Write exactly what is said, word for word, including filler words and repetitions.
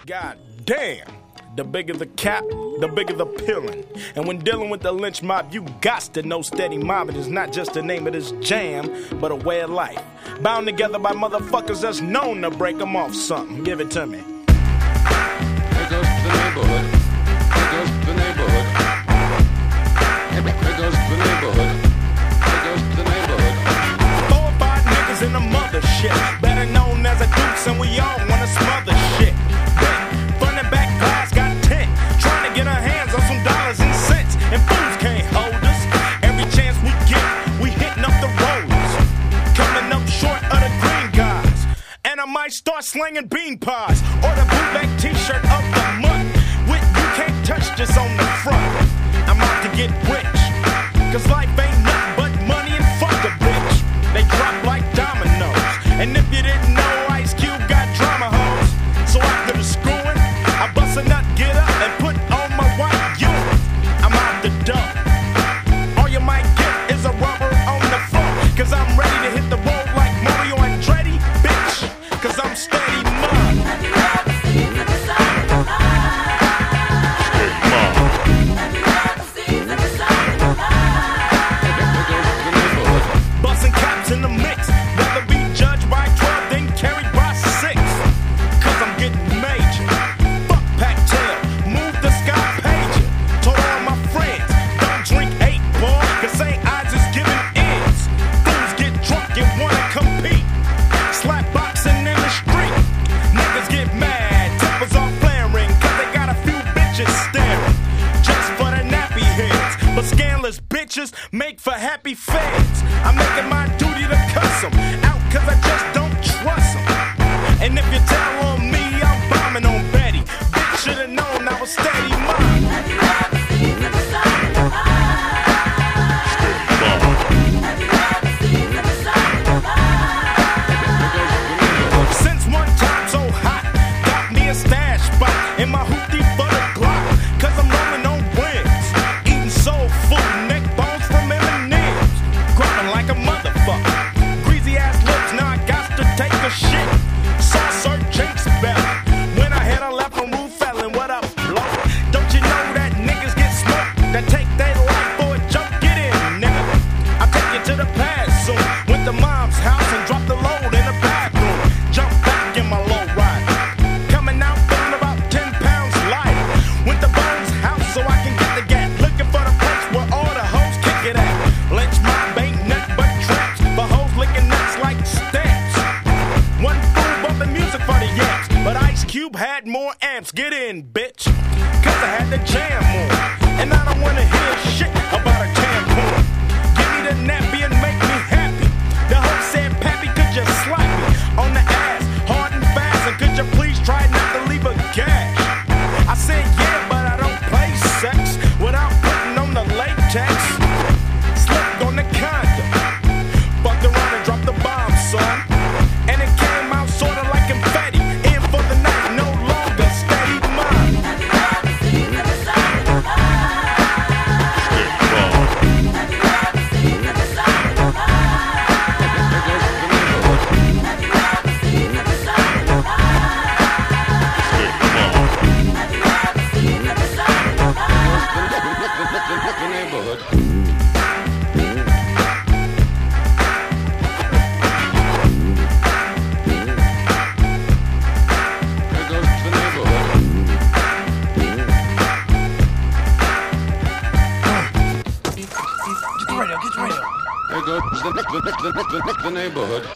God damn. The bigger the cap, the bigger the pillin'. And when dealing with the lynch mob, you gots to know steady mobbing is not just the name of this jam, but a way of life. Bound together by motherfuckers that's known to break them off something. Give it to me. There goes the neighborhood. There goes the neighborhood. There goes the neighborhood. There goes the neighborhood. Four or five niggas in the mothership, better known as a dukes, and we all wanna smother shit. Front and back glass got tint, trying to get our hands on some dollars and cents, and fools can't hold us. Every chance we get, we hitting up the roads, coming up short of the green guys. And I might start slinging bean pies, or the bootleg t-shirt of the month, with you can't touch this on the front. I'm out to get rich, cause life ain't nothing but money and fuck a bitch. They drop like dominoes, and if you didn't know, Ice Cube got drama hoes. So after the screwing, I bust a nut, get up, and put on my white unit. I'm out the dump. All you might get is a rubber on the phone, cause I'm ready to hit the road like Mario Andretti, bitch, cause I'm steady mud. Have you ever seen the side of the line? Have you ever seen the side of the line? Busting caps in the mix, rather be judged by twelve than carried by six, cause I'm getting major. Fuck Pac-Tail, move the sky pager. Told all my friends, don't drink eight, boy, cause Saint Ides is giving ends. Fools get drunk and wanna compete, slap boxing in the street. Niggas get mad, tempers are flaring, cause they got a few bitches staring, just for the nappy heads. But scandalous bitches make for happy feds. I'm making my duty to cuss them out, cause I just don't trust them. And if you tell on me, I'm bombing on Betty. Bitch should've known I was steady mine. Have you ever seen the side of the line? Have you ever seen the side of the line? Since one time so hot, got me a stash spot in my hoopty for the Glock, cause I'm rolling on rims, eating soul food, neck bones from M and M's, growing like a motherfucker. Greasy ass lips, now I got to take a shit. Saw Sir Jinx belly when I had a left from Rue Felon. What up, blow? Don't you know that niggas get smoked? That take their life for a joke? Get in, nigga. I'll take you to the past soon. Went to mom's house and dropped the load in the bathroom. Jump back in my low ride. Coming out feeling about ten pounds lighter. Went to Bones' house so I can get the gap. Looking for the place where all the hoes kick it at. Lynch mob ain't nothing but traps, for hoes licking nuts like stamps. One fool bumping music for the yaks, but Ice Cube had more amps. Get in, bitch, cause I had the jam on, and I don't wanna hear shit about a tampon. Give me the nappy and make me happy. The hoe said, Pappy, could you slap me on the ass, hard and fast, and could you please try not to leave a gash? I said, yeah, but I don't play sex without putting on the latex. Slipped on the condom, fucked around and dropped the bomb, son. And it came out sorta like confetti. In for the night, no longer steady mine. Have you ever seen the side of the line? Have you ever seen the side of the line? Have you ever seen the side of the line? Have you ever seen the side of the line? The neighborhood. There goes the neighborhood. There goes the, the, the, the, the neighborhood.